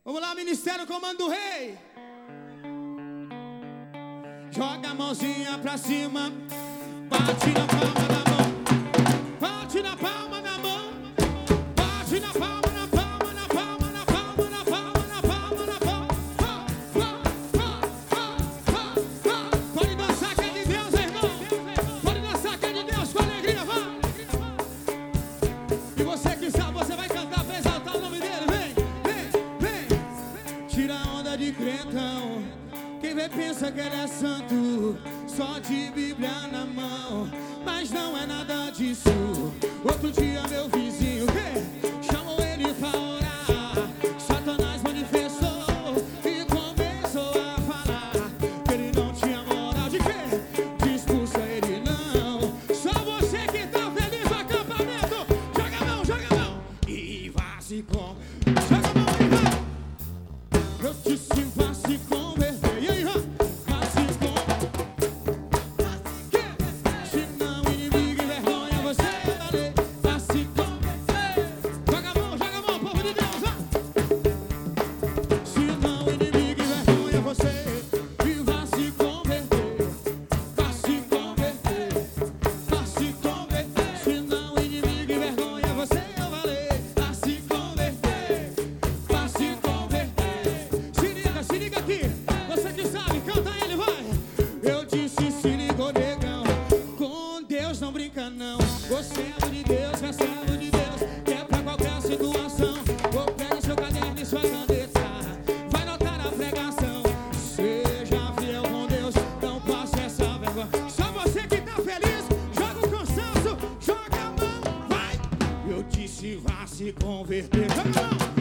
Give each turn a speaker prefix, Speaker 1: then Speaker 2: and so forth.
Speaker 1: Vamos lá, Ministério Comando do Rei. Joga a mãozinha pra cima, bate na palma da mão, bate na palma da mão, bate na palma, na palma, na palma, na palma, na palma, na palma, na palma. Pode dançar que é de Deus, irmão. Pode dançar que é de Deus, com alegria, vai. E você que sabe, você vai cantar pra exaltar o nome dele. Vem, vem, vem. Tira a onda de crentão. Quem vê pensa que ele é santo, só de Bíblia na mão, mas não é nada disso. Outro dia meu vizinho chamou ele pra orar. Satanás manifestou e começou a falar que ele não tinha moral. De quê? De expulsa ele não. Só você que tá feliz no acampamento, joga a mão e vá se com. Joga a mão e vai. Eu disse vá se converter. Servo de Deus, é servo de Deus, que é pra qualquer situação. Ou pega seu caderno e sua caneta, vai notar a pregação. Seja fiel com Deus, não passe essa vergonha. Só você que tá feliz, joga o cansaço, joga a mão, vai. Eu disse vá se converter. Joga a mão.